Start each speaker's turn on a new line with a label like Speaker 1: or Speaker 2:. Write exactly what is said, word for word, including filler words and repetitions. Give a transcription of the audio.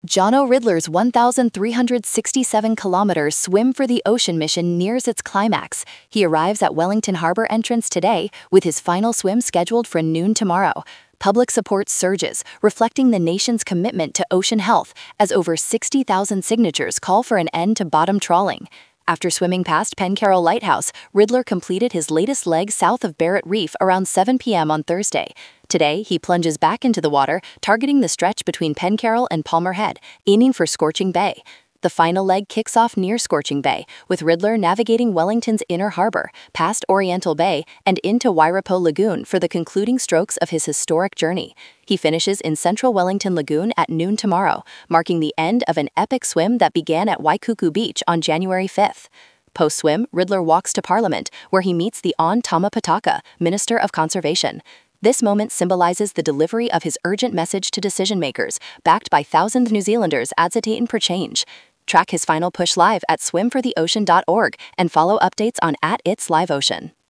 Speaker 1: Jono Ridler's one thousand three hundred sixty-seven kilometer Swim for the Ocean mission nears its climax. He arrives at Wellington Harbor entrance today, with his final swim scheduled for noon tomorrow. Public support surges, reflecting the nation's commitment to ocean health, as over sixty thousand signatures call for an end to bottom trawling. After swimming past Pencarroll Lighthouse, Ridler completed his latest leg south of Barrett Reef around seven p m on Thursday. Today, he plunges back into the water, targeting the stretch between Pencarroll and Palmer Head, aiming for Scorching Bay. The final leg kicks off near Scorching Bay, with Ridler navigating Wellington's inner harbor, past Oriental Bay, and into Wairapo Lagoon for the concluding strokes of his historic journey. He finishes in central Wellington Lagoon at noon tomorrow, marking the end of an epic swim that began at Waikuku Beach on January fifth. Post-swim, Ridler walks to Parliament, where he meets the Hon Tama Pataka, Minister of Conservation. This moment symbolizes the delivery of his urgent message to decision-makers, backed by thousands New Zealanders agitating for change. Track his final push live at swim for the ocean dot org and follow updates on at its live ocean.